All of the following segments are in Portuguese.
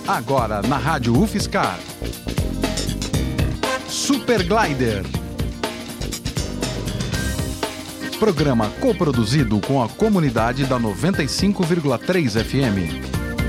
Agora na Rádio UFSCar. Super Glider. Programa coproduzido com a comunidade da 95,3 FM.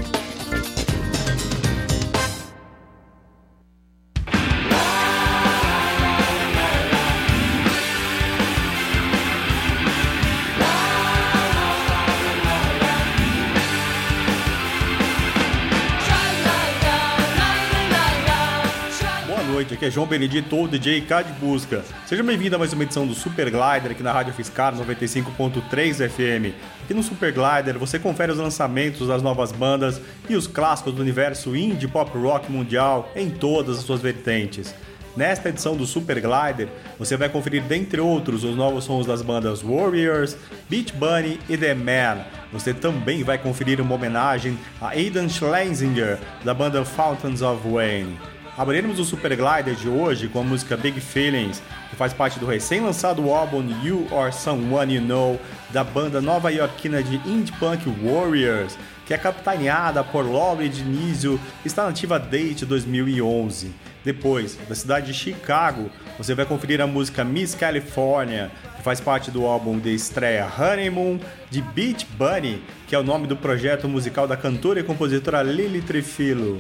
Aqui é João Benedito, o DJ K de Busca. Seja bem-vindo a mais uma edição do Super Glider aqui na Rádio UFSCar 95.3 FM. Aqui no Super Glider você confere os lançamentos das novas bandas e os clássicos do universo indie pop rock mundial em todas as suas vertentes. Nesta edição do Super Glider, você vai conferir, dentre outros, os novos sons das bandas Warriors, Beach Bunny e The Man. Você também vai conferir uma homenagem a Aidan Schlesinger, da banda Fountains of Wayne. Abriremos o Super Glider de hoje com a música Big Feelings, que faz parte do recém-lançado álbum You or Someone You Know, da banda nova-iorquina de indie punk Warriors, que é capitaneada por Laurie Dionisio e está nativa desde 2011. Depois, da cidade de Chicago, você vai conferir a música Miss California, que faz parte do álbum de estreia Honeymoon, de Beach Bunny, que é o nome do projeto musical da cantora e compositora Lily Trifilo.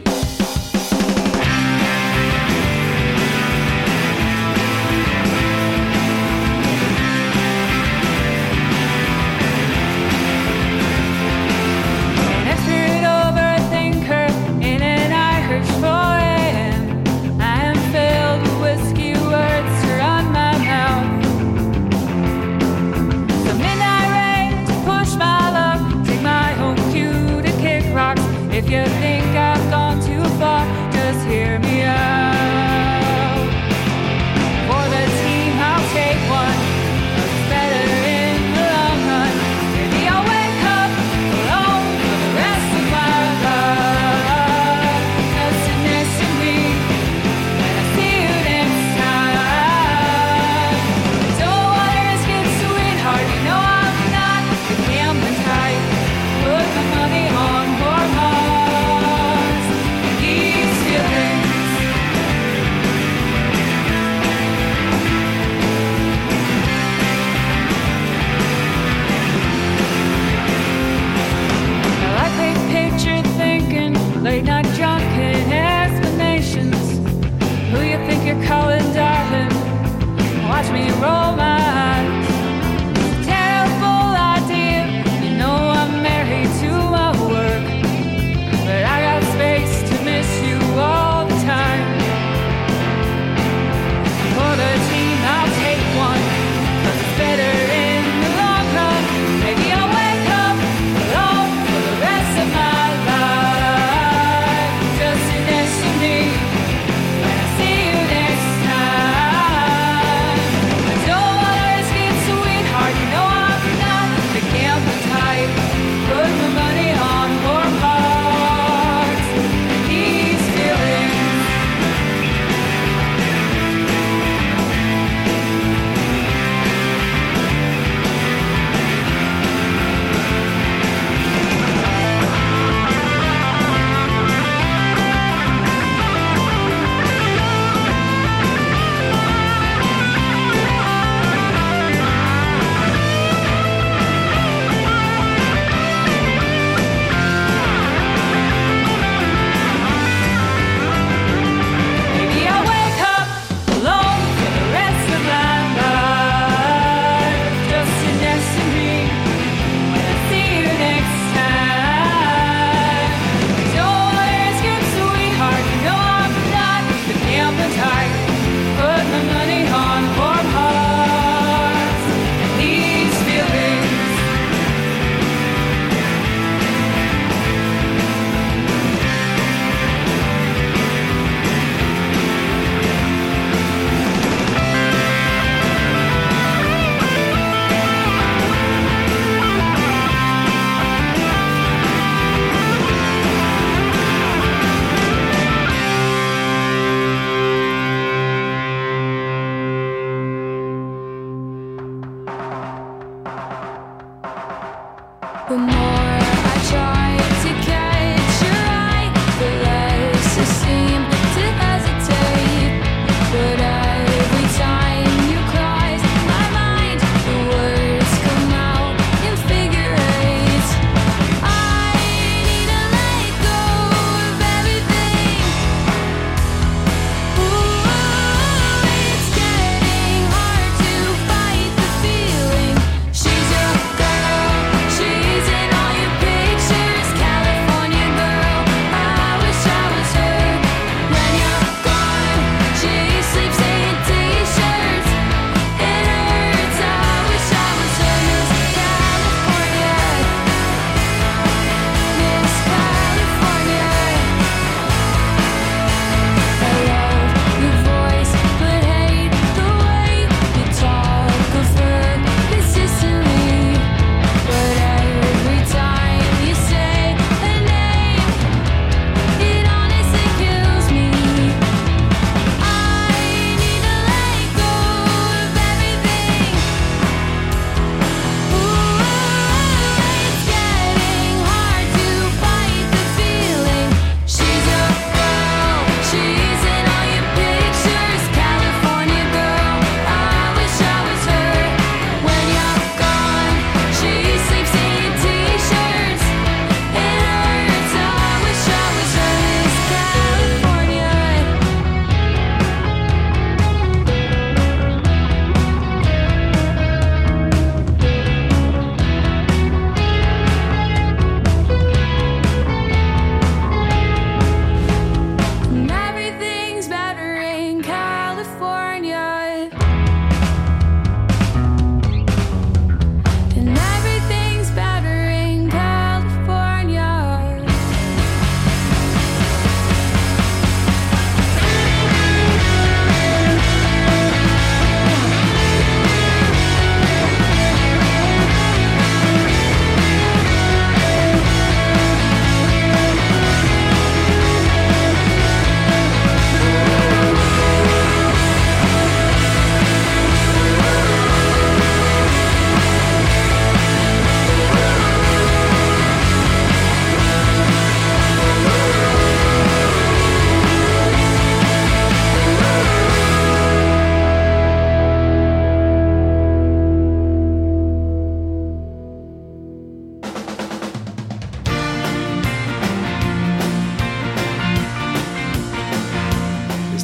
If you think I've gone too far, just hear me out. For the team, I'll take one. It's better in the long run. Maybe I'll wake up alone for the rest of my life. Just next to me, and I see you next time. Don't wanna risk it, sweetheart. You know I'm not the gambling type. Put my money on your heart.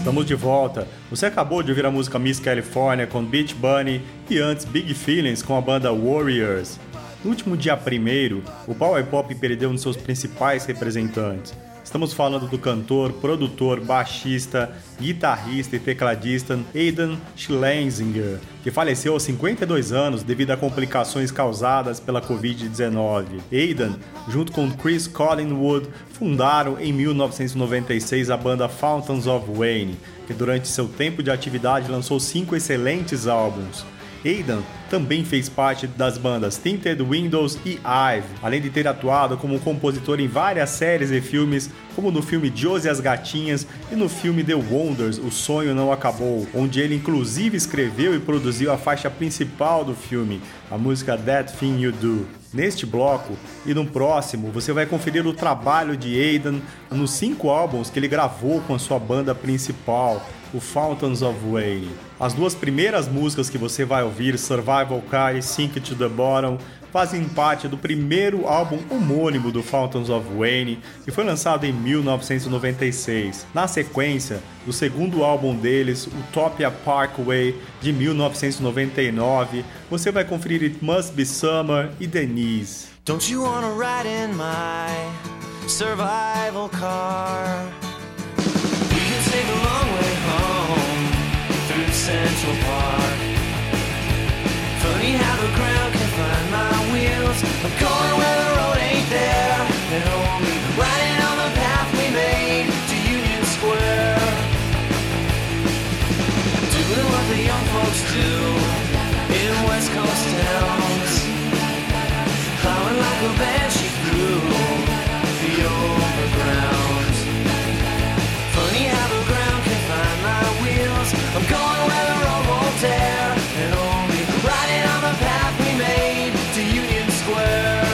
Estamos de volta. Você acabou de ouvir a música Miss California com Beach Bunny e antes Big Feelings com a banda Warriors. No último dia 1º, o Power Pop perdeu um de seus principais representantes. Estamos falando do cantor, produtor, baixista, guitarrista e tecladista Aidan Schleisinger, que faleceu aos 52 anos devido a complicações causadas pela Covid-19. Aidan, junto com Chris Collingwood, fundaram em 1996 a banda Fountains of Wayne, que durante seu tempo de atividade lançou 5 excelentes álbuns. Aidan também fez parte das bandas Tinted Windows e Ive, além de ter atuado como compositor em várias séries e filmes, como no filme Josie e as Gatinhas e no filme The Wonders, O Sonho Não Acabou, onde ele inclusive escreveu e produziu a faixa principal do filme, a música That Thing You Do. Neste bloco e no próximo, você vai conferir o trabalho de Aidan nos 5 álbuns que ele gravou com a sua banda principal, o Fountains of Wayne. As 2 primeiras músicas que você vai ouvir, Survival Car e Sink to the Bottom, fazem parte do primeiro álbum homônimo do Fountains of Wayne, que foi lançado em 1996. Na sequência, do segundo álbum deles, Utopia Parkway, de 1999, você vai conferir It Must Be Summer e Denise. Don't you wanna ride in my survival car? We can take a long way home through Central Park. Funny how the ground can find my wheels. I'm going where the road ain't there. And only riding on the path we made to Union Square. Doing what the young folks do in West Coast towns. Plowing like a banshee through the overground. Funny how the ground can find my wheels. I'm going where the road won't tear. And only riding on the path we made to Union Square.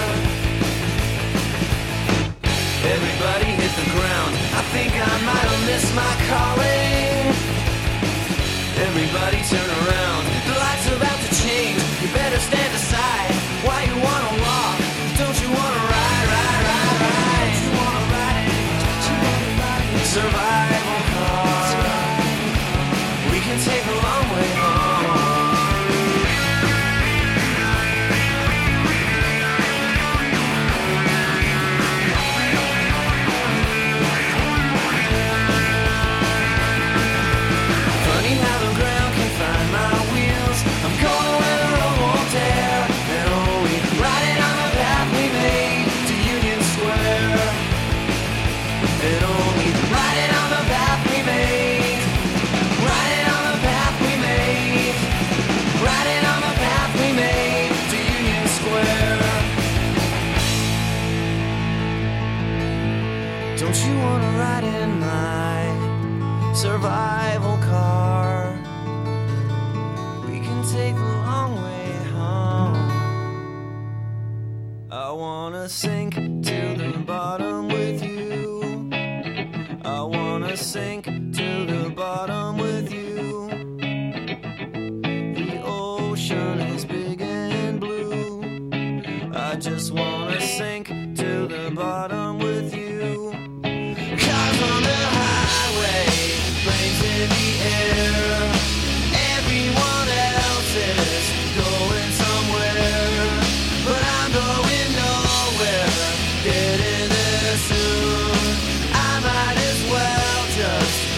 Everybody hit the ground. I think I might have missed my calling. Everybody turn around. The light's about to change. You better stand aside. Why you wanna walk? Don't you wanna ride, ride, ride, ride? Don't you wanna ride? Don't you wanna ride? Survival car. We can take a long way home. Funny how the ground can find my wheels. I'm going where the road won't tear. And only riding on the path we made to Union Square. And only riding on the path we made. Riding on the path we made. Riding on the path we made to Union Square. Don't you wanna ride in my survival car? We can take the long way home. I wanna sink to the bottom with you. I wanna sink to the bottom with you. The ocean is big and blue. I just wanna sink to the bottom with you. Cars on the highway, planes in the air. Everyone else is going somewhere, but I'm going nowhere. Getting there soon. I might as well just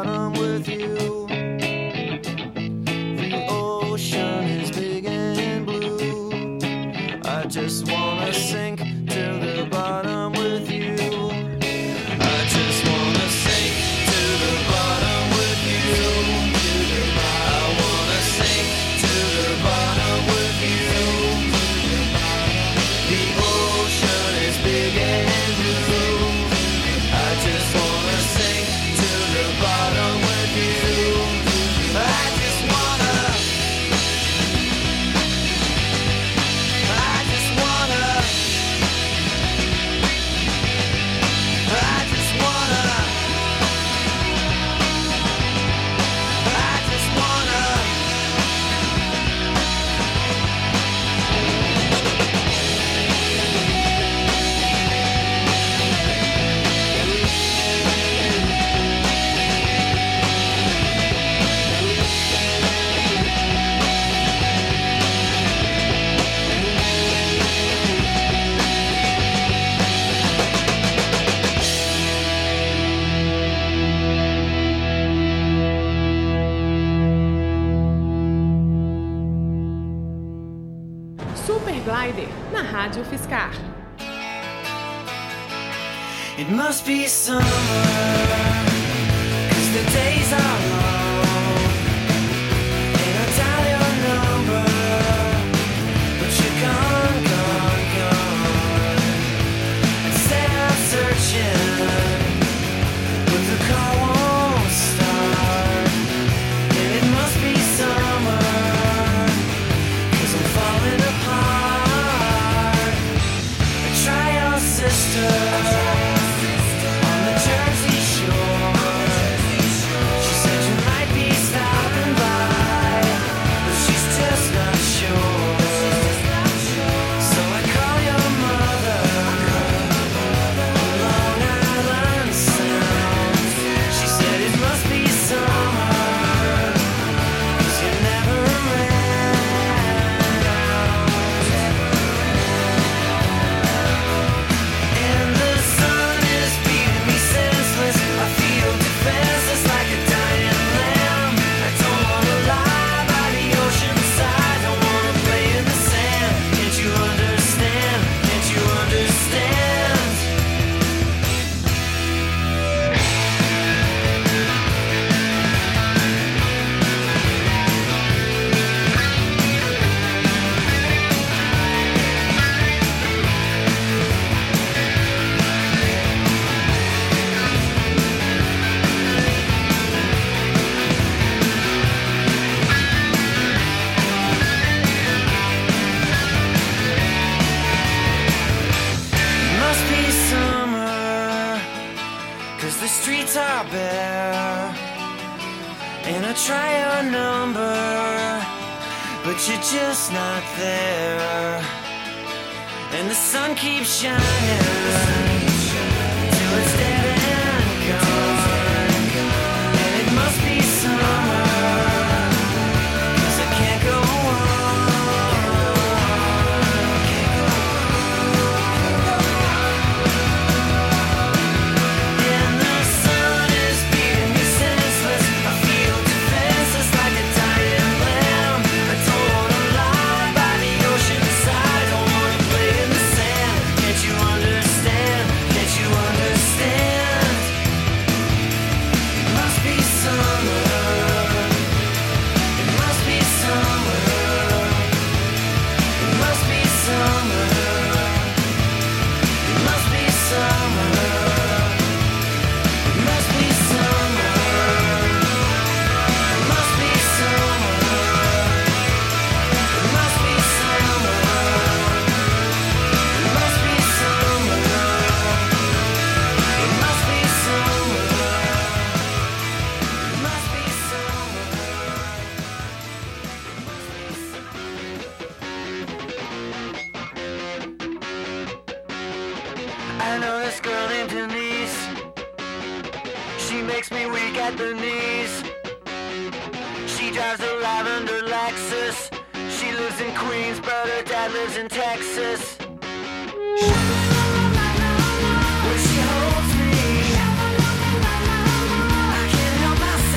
bottom with you. The ocean is big and blue. I just wanna sink to the bottom with you. I just wanna sink to the bottom with you. I wanna sink to the bottom with you. The ocean is big and blue. I just wanna sink to the bottom with you. I just wanna. I just wanna. I just wanna. I just wanna. Super Glider, na Rádio Fiscar. It must be summer, 'cause the days are long. And I dial your number, but you're gone, gone, gone. Instead of searching, but the car won't start. And it must be summer, 'cause I'm falling apart. I try your sister on the Jersey Shore. She said you might be stopping by, but she's just not sure. So I call your mother on Long Island Sound. She said it must be summer, 'cause you never ran out. And the sun is beating me senseless. I feel defenseless like a dying lamb. I don't wanna lie by the ocean side. Don't wanna play in the sand. Can't you understand? Can't you understand? It must be summer, 'cause the streets are bare. And I try your number, but you're just not there. And the sun keeps shining till it's dead and gone. And it must be summer, 'cause I can't go And the sun is beating me senseless. I feel defenseless like a dying lamb. I don't wanna lie by the ocean side. Don't wanna play in the sand. Can't you understand? Can't you understand? It must be summer. It must be summer. It must be summer. It must be summer. It must be summer. It must be summer. It must be summer. It must be summer. It must be summer. It must be summer. I know this girl named Denise. She makes me weak at the knees. She drives a lavender Lexus. She lives in Queens, but her dad lives in Texas. When she holds me, I can't help myself.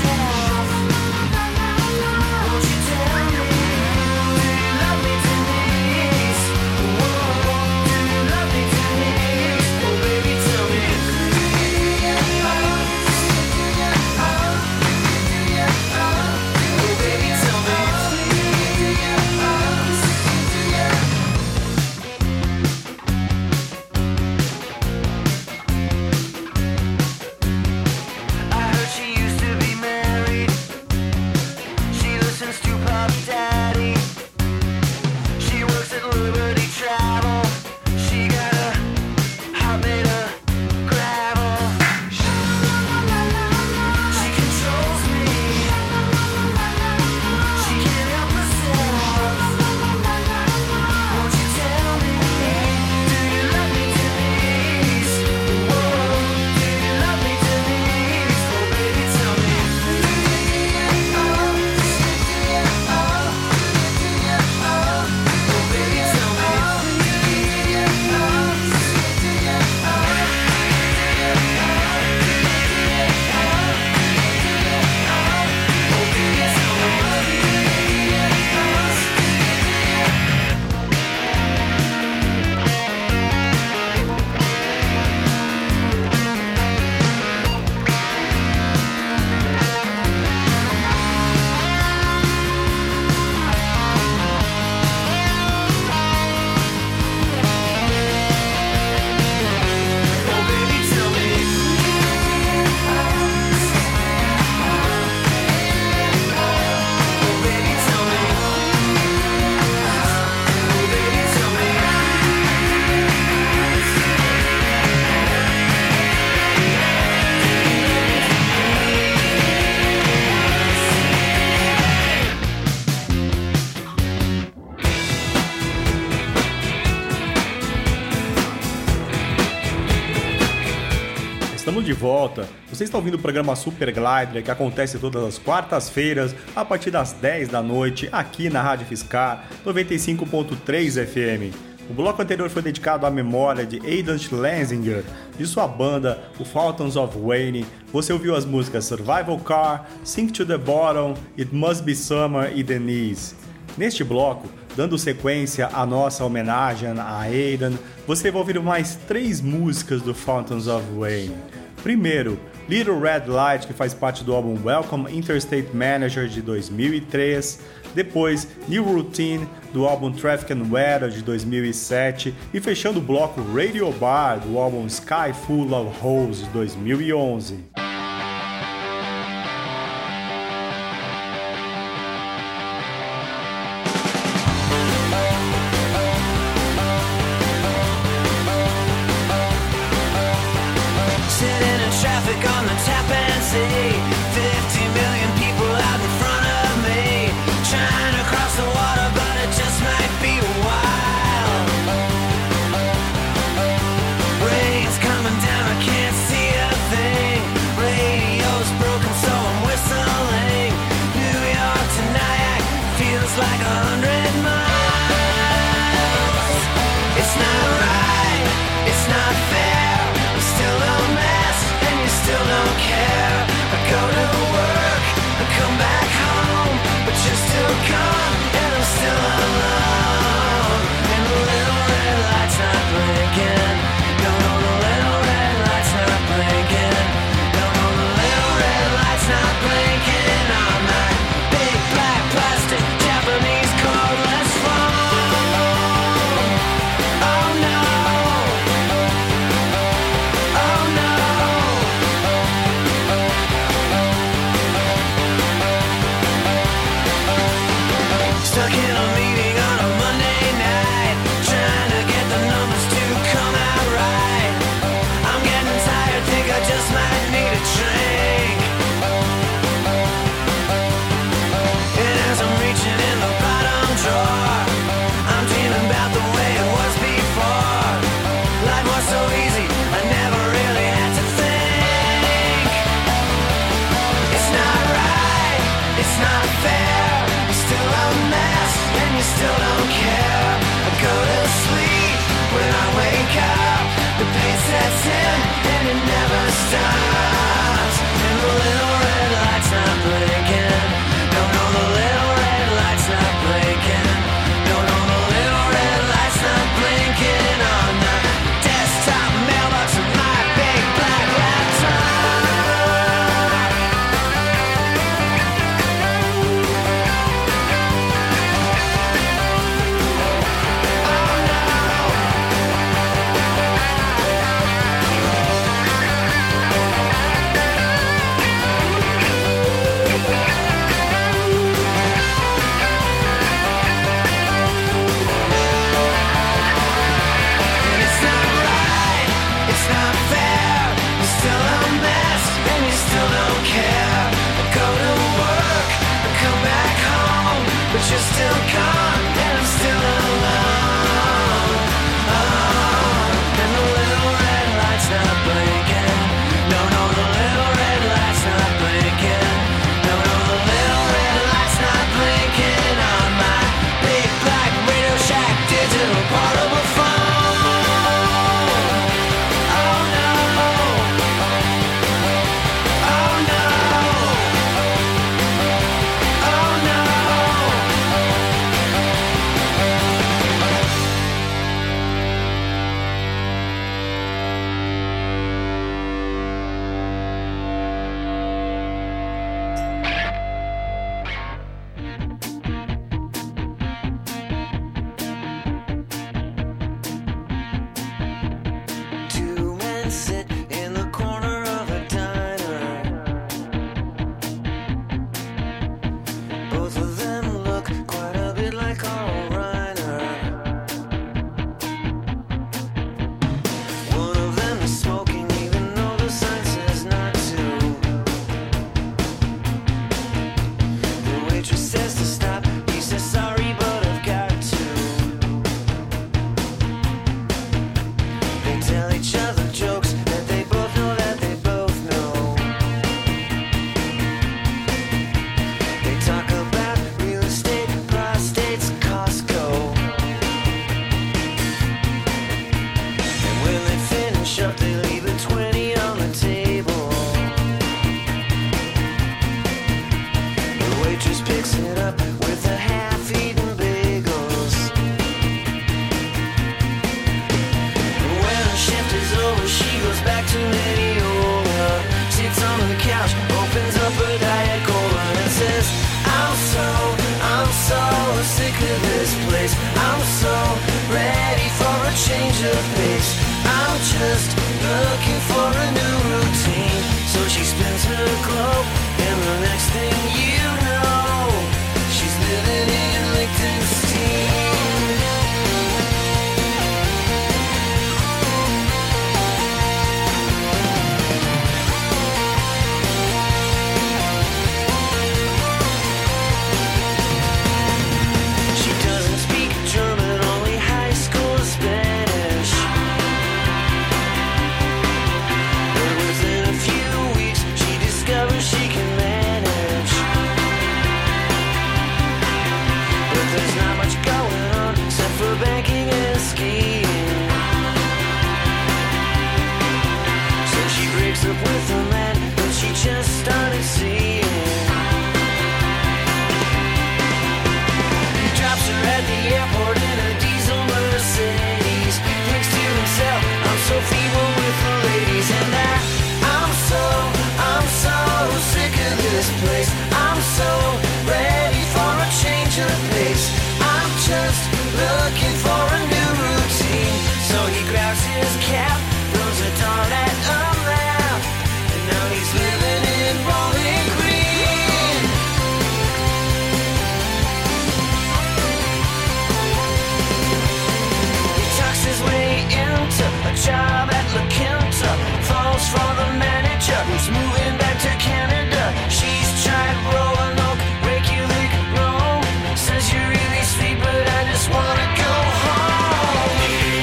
volta. Você está ouvindo o programa Super Glider, que acontece todas as quartas-feiras, a partir das 10 da noite, aqui na Rádio Fiscar 95.3 FM. O bloco anterior foi dedicado à memória de Aidan Schlesinger e sua banda, o Fountains of Wayne. Você ouviu as músicas Survival Car, Sink to the Bottom, It Must Be Summer e Denise. Neste bloco, dando sequência à nossa homenagem a Aidan, você vai ouvir mais 3 músicas do Fountains of Wayne. Primeiro, Little Red Light, que faz parte do álbum Welcome Interstate Manager de 2003. Depois, New Routine, do álbum Traffic and Weather de 2007. E fechando o bloco, Radio Bar, do álbum Sky Full of Holes de 2011. waitress picks it up with a half-eaten bagels. When her shift is over, she goes back to Mediola, sits on the couch, opens up her Diet Cola and says, I'm so sick of this place. I'm so ready for a change of pace. I'm just looking for a new routine. So she spins her globe, and the next thing you know, she's living in Liechtenstein. She doesn't speak German, only high school Spanish. But within a few weeks, she discovers she can manage. But there's not much going on except for banking and skiing. So she breaks up with a man that she just started seeing. He drops her at the airport in a diesel Mercedes. Thinks to himself, I'm so feeble with the ladies. And I'm so sick of this place. I'm so ready for a change of pace. I'm just looking for a new routine. So he grabs his cap, throws a dart at a map, and now he's living in Bowling Green. He tucks his way into a job at La Quinta, falls for the manager who's moving back to Canada. She's tried Roanoke, Reykjavik, Rome. Says you're really sweet, but I just wanna go home.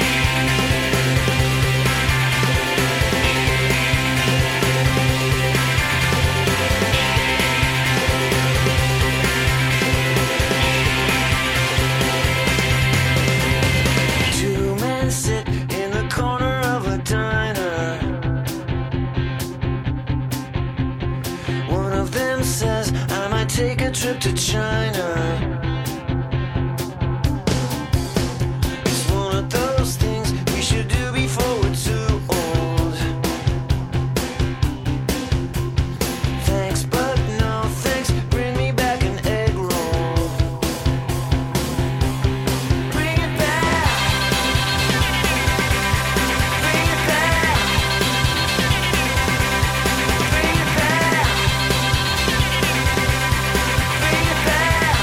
Two men sit in the corner of a diner. One of them says, I might take a trip to China. It's one of those things we should do before we're too old. Thanks, but no thanks. Bring me back an egg roll. Bring it back. Bring it back. Bring it back. Bring it back.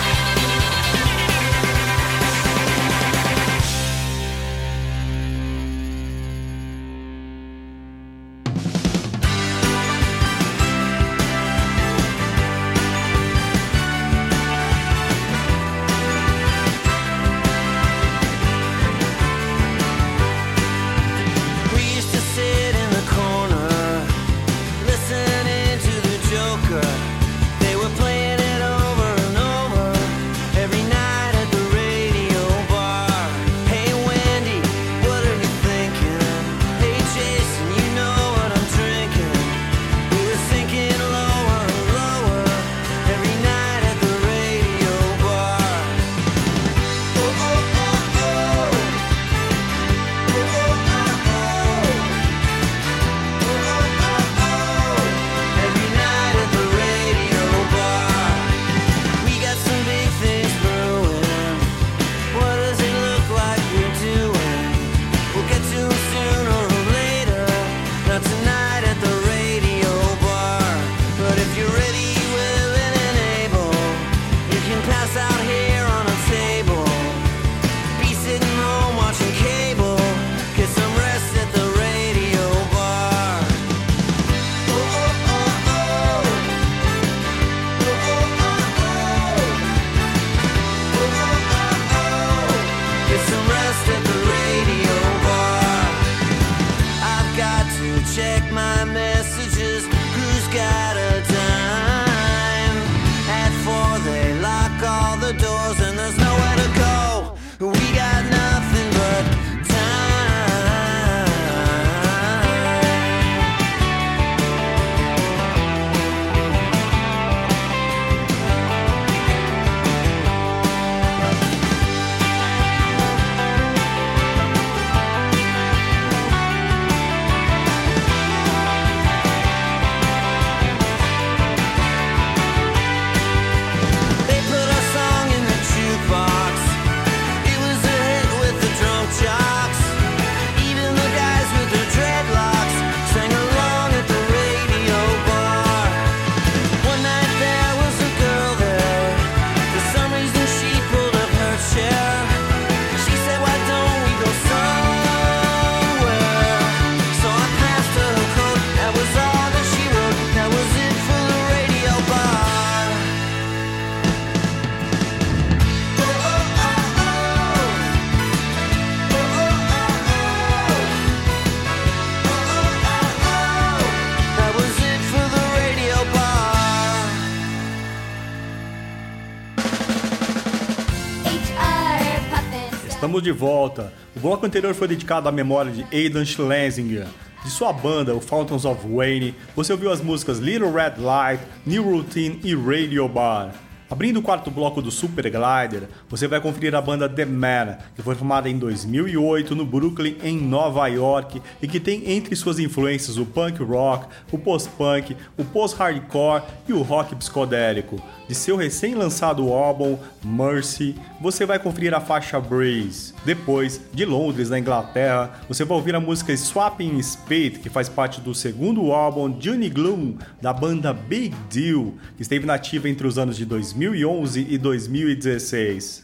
Estamos de volta. O bloco anterior foi dedicado à memória de Aidan Schlesinger. De sua banda, o Fountains of Wayne, você ouviu as músicas Little Red Light, New Routine e Radio Bar. Abrindo o quarto bloco do Super Glider, você vai conferir a banda The Man, que foi formada em 2008 no Brooklyn, em Nova York, e que tem entre suas influências o punk rock, o post-punk, o post-hardcore e o rock psicodélico. De seu recém-lançado álbum Mercy, você vai conferir a faixa Breeze. Depois, de Londres, na Inglaterra, você vai ouvir a música Swapping Spade, que faz parte do segundo álbum Johnny Gloom, da banda Big Deal, que esteve nativa entre os anos de 2011 e 2016.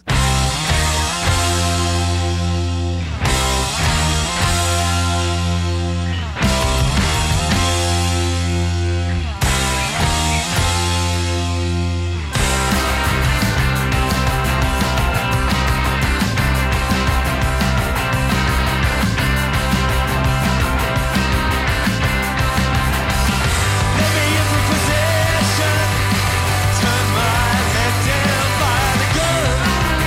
Turn my head down by the gun.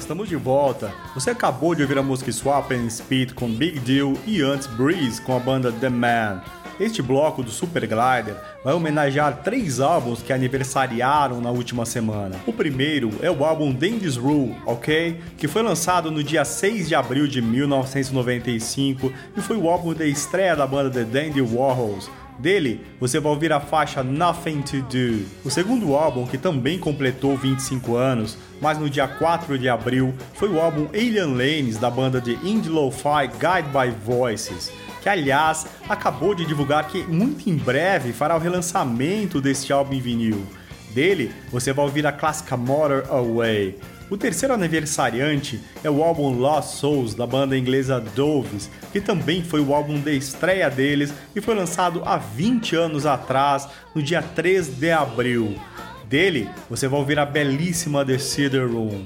estamos de volta. Você acabou de ouvir a música Swap and Speed com Big Deal e antes Breeze com a banda The Man. Este bloco do Super Glider vai homenagear 3 álbuns que aniversariaram na última semana. O primeiro é o álbum Dandy's Rule, ok? Que foi lançado no dia 6 de abril de 1995 e foi o álbum de estreia da banda The Dandy Warhols. Dele, você vai ouvir a faixa Nothing to Do. O segundo álbum, que também completou 25 anos, mas no dia 4 de abril, foi o álbum Alien Lanes da banda de indie lo-fi Guided by Voices, que aliás acabou de divulgar que muito em breve fará o relançamento deste álbum em vinil. Dele, você vai ouvir a clássica Motor Away. O terceiro aniversariante é o álbum Lost Souls, da banda inglesa Doves, que também foi o álbum de estreia deles e foi lançado há 20 anos atrás, no dia 3 de abril. Dele, você vai ouvir a belíssima The Cedar Room.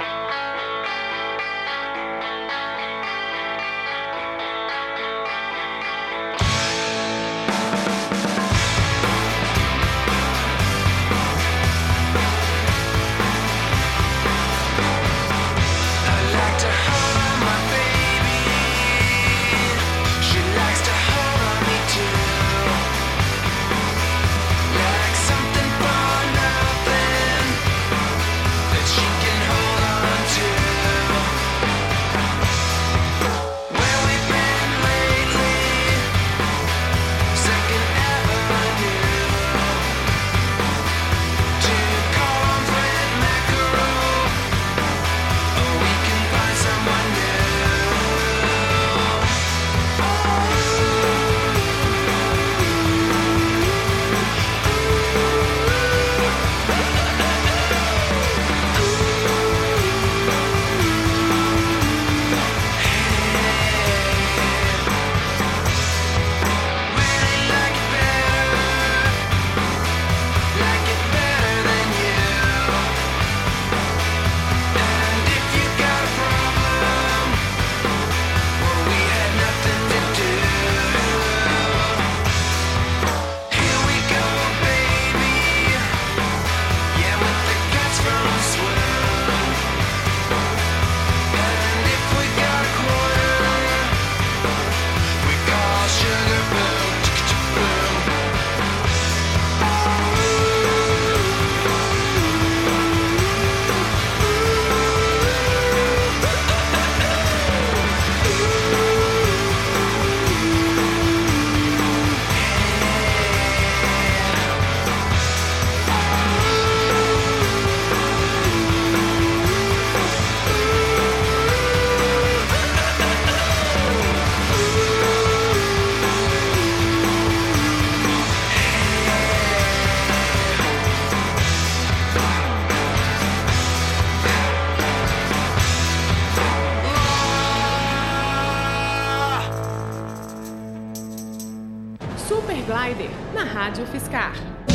Super Glider, na Rádio UFSCar.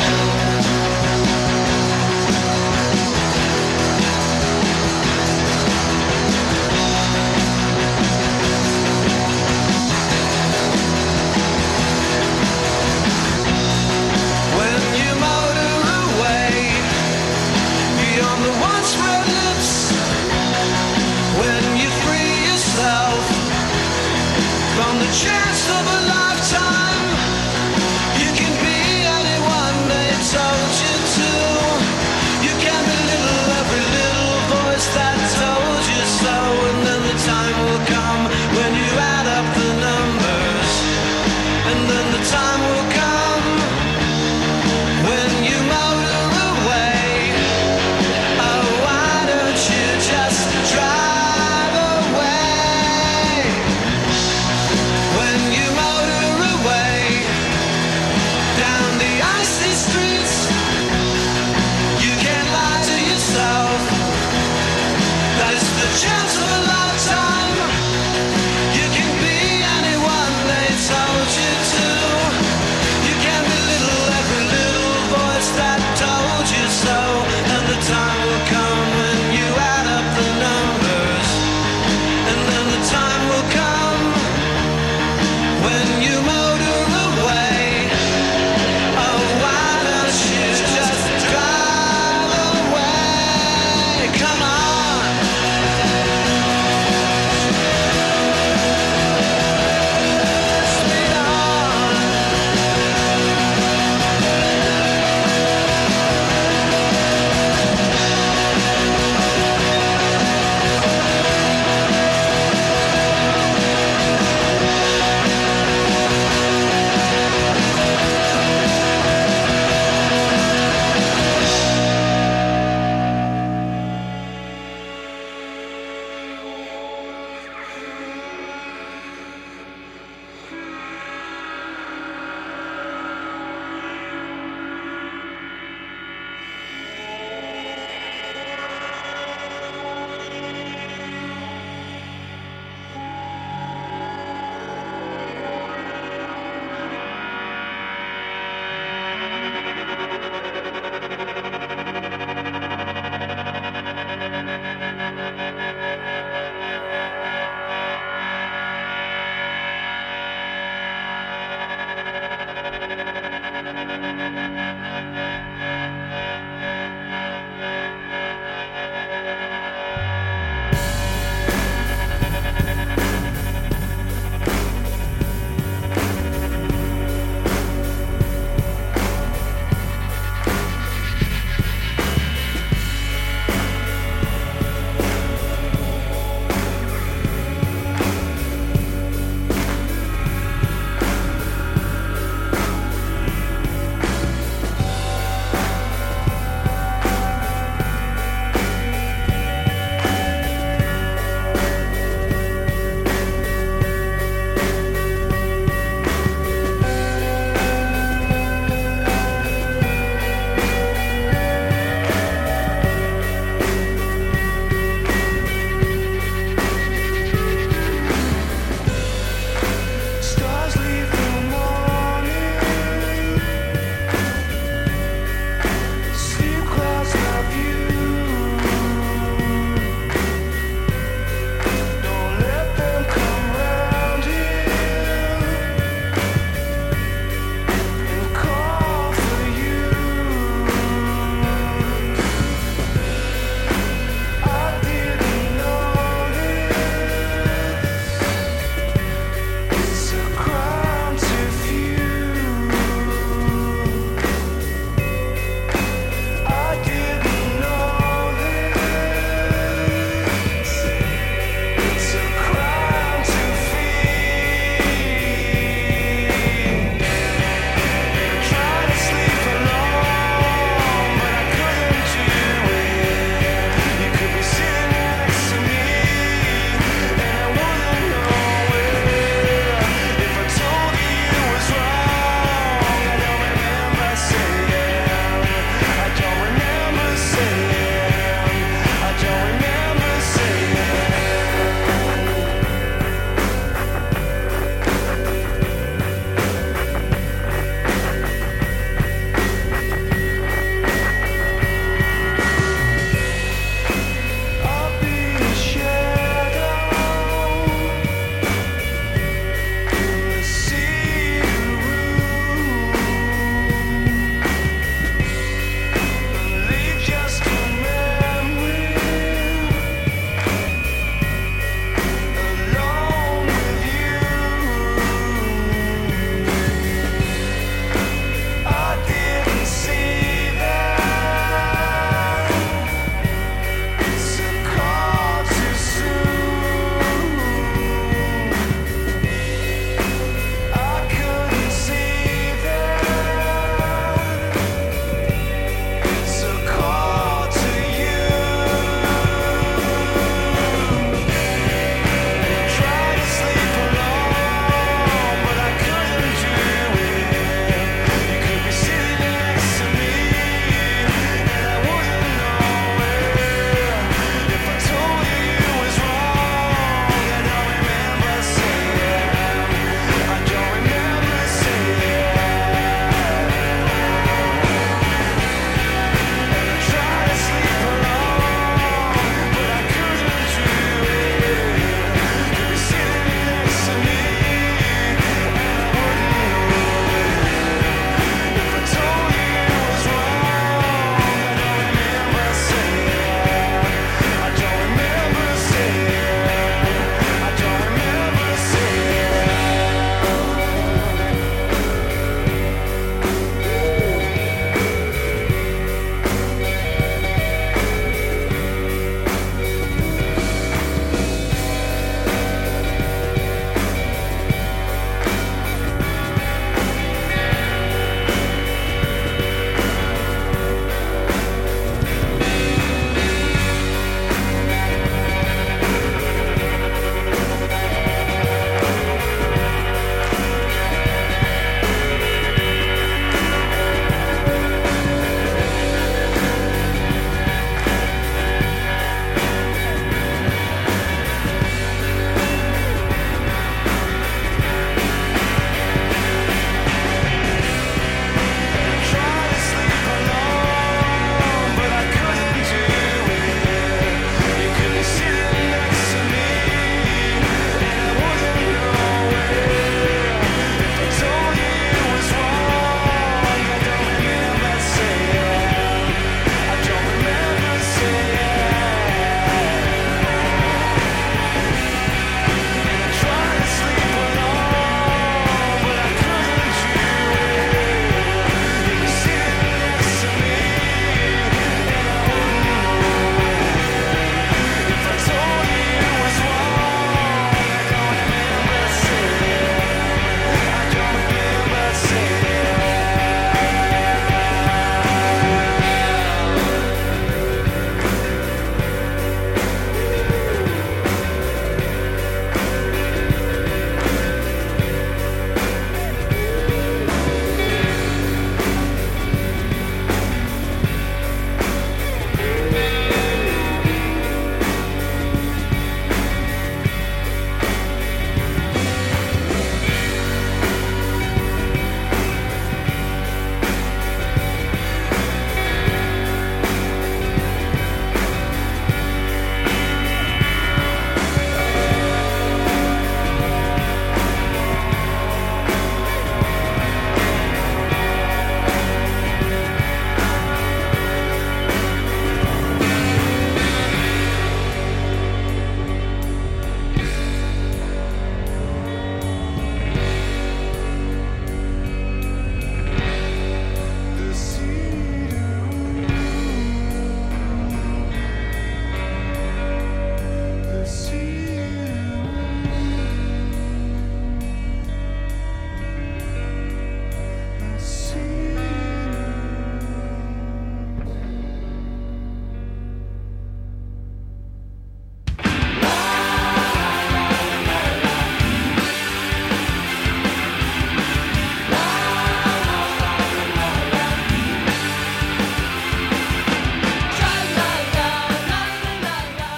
Chance of a lifetime, you can be anyone they told you to. You can belittle every little voice that told you so. And then the time will come when you add up the numbers. And then the time will come when you motor away. Oh, why don't you just drive away? When you motor away.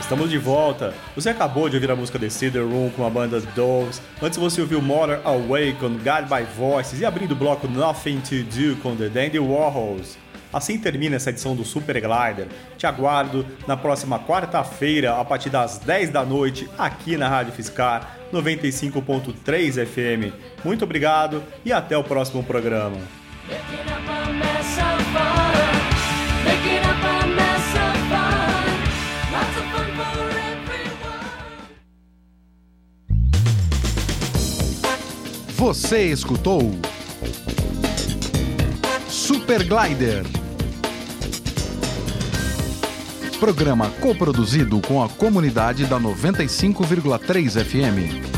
Estamos de volta. Você acabou de ouvir a música The Cedar Room com a banda Doves. Antes você ouviu Mother Away com Guided by Voices e abrindo o bloco Nothing to Do com The Dandy Warhols. Assim termina essa edição do Super Glider. Te aguardo na próxima quarta-feira, a partir das 10 da noite, aqui na Rádio Fiscar 95.3 FM. Muito obrigado e até o próximo programa. Você escutou Super Glider, programa coproduzido com a comunidade da 95,3 FM.